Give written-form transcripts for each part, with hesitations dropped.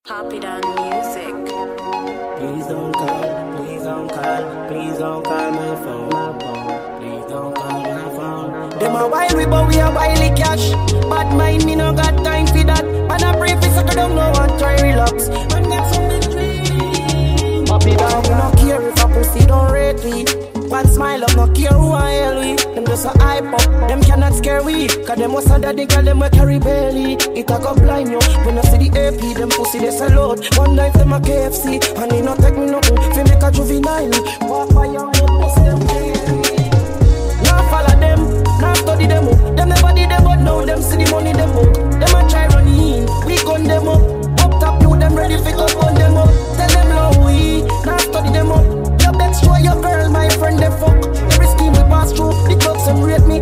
Happy Down Music. Please don't call, please don't call, please don't call my phone. Please don't call my phone. Them a wild we but we a wily cash. Bad mind me no got time for that. Man a pray for sucker don't know and try relax. Man get some big dream. Happy Down we no care if a pussy don't rate me. One smile up, no care who I hell we. Them just a hype up, them cannot scare we. Cause them was under the girl, them we carry belly. It a go blind you, when you see the AP, them pussy they sell out. One knife, them a KFC, and they not take me nothing. Fi make a juvenile, walk by your head, pussy them daily. Now follow them, now study them up. Them never did them, but now them see the money them up. Them a try run in, we gun them up. Up top you, them ready fi go gun them up. Tell them low we, now study them up. Let's show your girl, my friend, they fuck. Every scheme we pass through, the clubs them rate me.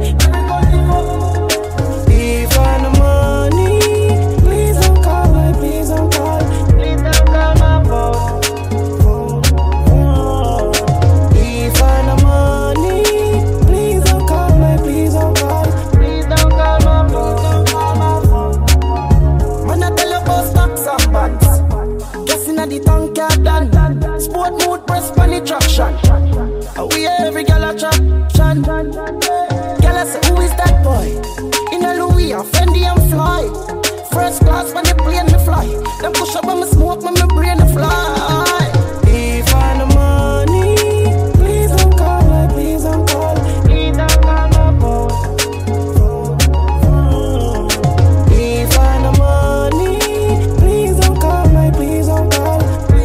If I no money, please don't call me, please don't call. Please don't call my phone. If I no money, please don't call me, please don't call. Please don't call my phone. Man, I tell you about stocks and bonds. Guessing at the tongue cat done. Sport mood press panic traction. We every gal attraction. Gal I say who is that boy? In a Louis and Fendi and fly. First class when they plane me fly. Them push up when me smoke when me brain me fly. If I no money, please don't call me, please don't call. Please don't call my phone. If I no money, please don't call me, please don't call.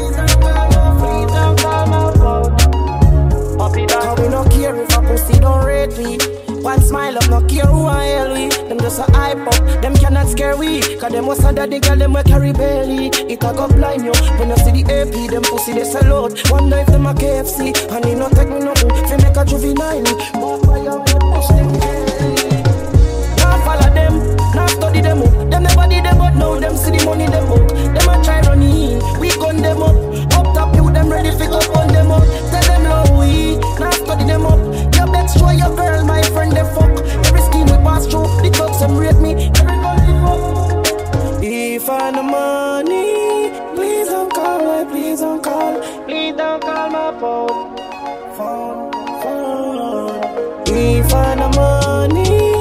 Cause we no care if a pussy don't rate me. One smile up, no care who I hell we. Them just a hype up, them cannot scare we. Cause them was under the girl, them we carry belly. It a go blind you, when you see the AP, them pussy they sell out. One knife, them a KFC, and they not take me nothing. Fi make a juvenile, walk by your head, push them daily. Now follow them, now study them up. Them never did them, but now them see the money them up. Them a try run in, we gun them up. Up top you, them ready fi go gun them up. Tell them low we, now study them up. You bet show your girl, my friend, they fuck. Every scheme we pass through, the clubs them rate me. Everybody fuck. If I no money, please don't call me, please don't call. Please don't call my phone. If I no money,